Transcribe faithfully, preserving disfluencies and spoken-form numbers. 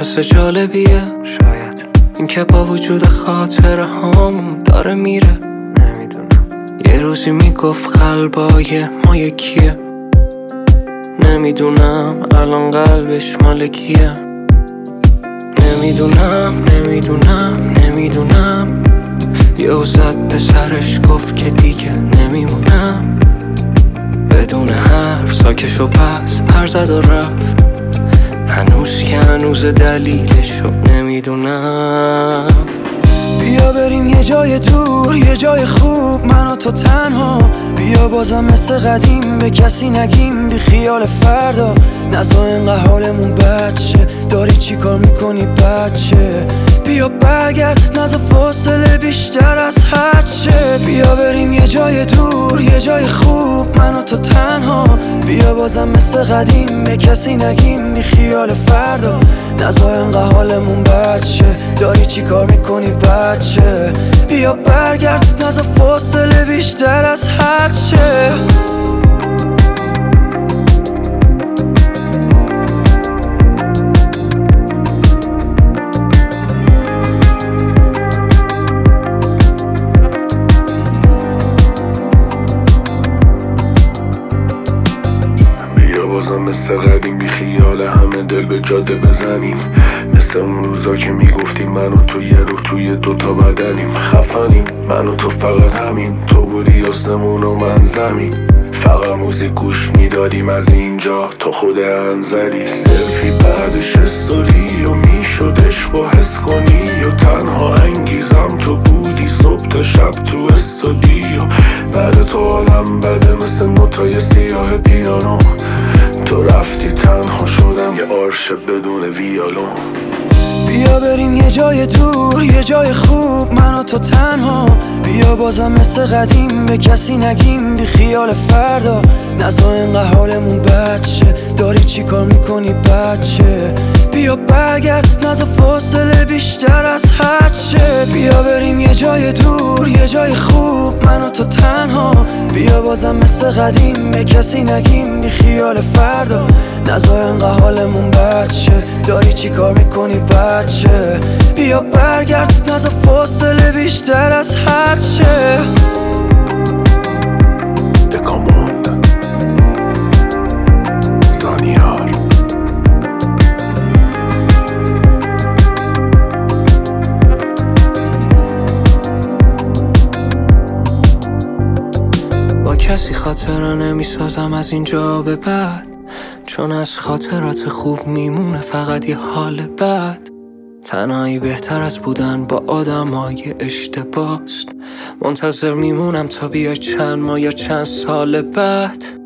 حس جالبیه شاید این که با وجود خاطره هامون داره میره. نمیدونم یه روزی میگفت قلبای ما یکیه، نمیدونم الان قلبش مال کیه. نمیدونم نمیدونم نمیدونم یهو زد به سرش گفت که دیگه نمیمونم. بدون حرف ساکش و پس پر زد و رفت، هنوز که هنوز دلیلشو نمیدونم. بیا بریم یه جای دور، یه جای خوب، من و تو تنها. بیا بازم مثل قدیم به کسی نگیم، بی خیال فردا. نزا اینقدر حالمون بد شه، داری چی کار میکنی بچه؟ بیا برگرد، نزا فاصله بیشتر از حد شه. بیا بریم یه جای دور، یه جای خوب، من و تو تنها. بیا بازم مثل قدیم به کسی نگیم، بی خیال فردا. نزا اینقدر حالمون بد شه، داری چی کار میکنی بچه؟ بیا برگرد، نزا فاصله بیشتر از حد شه. بازم مثل قدیم بی خیال همه دل به جاده بزنیم، مثل اون روزا که میگفتیم من و تو یه روح توی دوتا بدنیم. خفنیم من و تو فقط همین، تو بودی آسمون و من زمین. فقط موزیک گوش میدادیم از اینجا تا خود انزلی. سلفی بعدش استوری و میشد عشق و حس کنی، و تنها انگیزم تو بودی صبح تا شب تو استودیو. بعد تو حالم بده مثل نوتای سیاه پیانو، تو رفتی تنها شدم یه آرش بدون ویالون. بیا بریم یه جای دور، یه جای خوب، من و تو تنها. بیا بازم مثل قدیم به کسی نگیم، بی خیال فردا. نزا اینقدر حالمون بد شه، داری چی کار میکنی بچه؟ بیا برگرد، نزا فاصله بیشتر از حد شه. بیا بریم یه جای دور، یه جای خوب، من و تو تنها. بیا بازم مثل قدیم به کسی نگیم، بی خیال فردا. نزا اینقدر حالمون بد شه، داری چی کار میکنی بچه؟ بیا برگرد، نزا فاصله بیشتر از حد شه. دکاموند زانیار با کسی خاطره نمیسازم از اینجا به بعد، چون از خاطرات خوب میمونه فقط یه حال بد. تنهایی بهتر از بودن با آدمای اشتباست، منتظر میمونم تا بیای چند ماه یا چند سال بعد.